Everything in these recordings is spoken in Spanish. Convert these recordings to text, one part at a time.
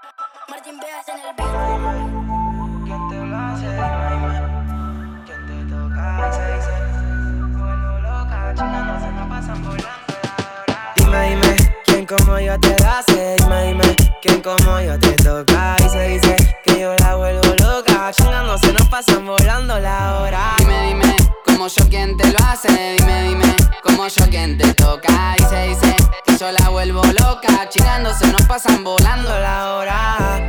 Martín Vegas en el beat. ¿Quién te lo hace? Dime. ¿Quién te toca? Y se dice, me vuelvo loca, chingando, se me pasan volando la hora. Dime, ¿quién como yo te lo hace? Dime, ¿quién como yo te toca? Y se dice que yo la vuelvo loca, chingando, se nos pasan volando la hora. Dime, como yo quien te lo hace. Dime, como yo quien te toca. Y se dice que yo la vuelvo loca, chingando, se nos pasan volando La hora,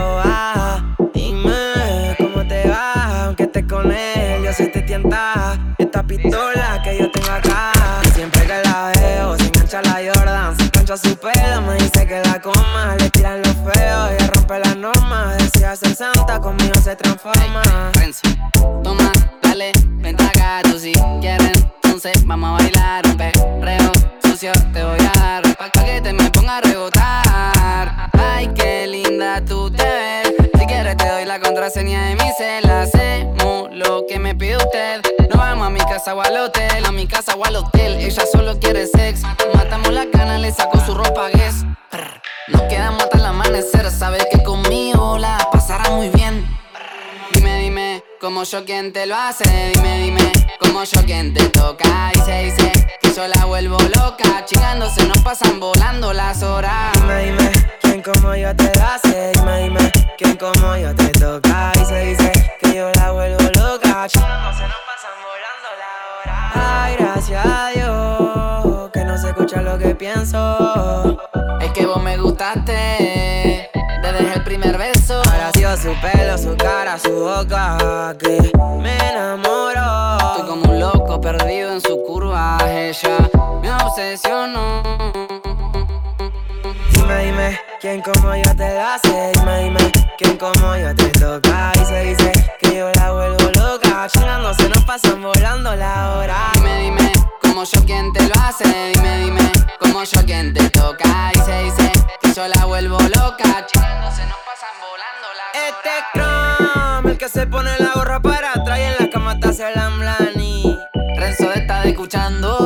dime cómo te va, aunque estés con él, yo sé te tienta. Esta pistola que yo tengo acá, siempre que la veo, se engancha la Jordan, se plancha su pelo, me dice que la coma, le tiran los feos, ella rompe las normas, decía ser santa, conmigo se transforma. Renzo, toma, dale, vente acá, tú si quieres, entonces vamos a bailar un perreo sucio, te voy a dar pa' que te me ponga a rebotar. Ay, qué linda tú te ves, si quieres te doy la contraseña de mi cel, hacemos lo que me pide usted. No vamos a mi casa o al hotel, a mi casa o al hotel, ella solo quiere sex. Matamos la cana, le saco su ropa guess. Nos quedamos hasta el amanecer, sabes que conmigo la pasará muy bien. Dime, como yo quien te lo hace. Dime, como yo quien te toca. Y se dice que yo la vuelvo loca, chingando, se nos pasan volando las horas. Dime, ¿quién como yo te lo hace? Dime, ¿quién como yo te toca? Y se dice que yo la vuelvo loca, chingando, se nos pasan volando la hora. Ay, gracias a Dios, que no se escucha lo que pienso. Es que vos me gustaste desde el primer beso. Ahora sí, su pelo, su cara, su boca, que me enamoró. Estoy como un loco perdido en su curva, ella me obsesionó. Dime, ¿quién como yo te lo hace? Dime, ¿quién como yo te toca? Y se dice que yo la vuelvo loca, chingando, se nos pasan volando la hora. Dime, como yo quien te lo hace. Dime, como yo quien te toca. Y se dice que yo la vuelvo loca, chingando, se nos pasan volando las horas. Este Chrome, el que se pone la gorra para atrás y en la cama te hace el amblani. Renzo está escuchando.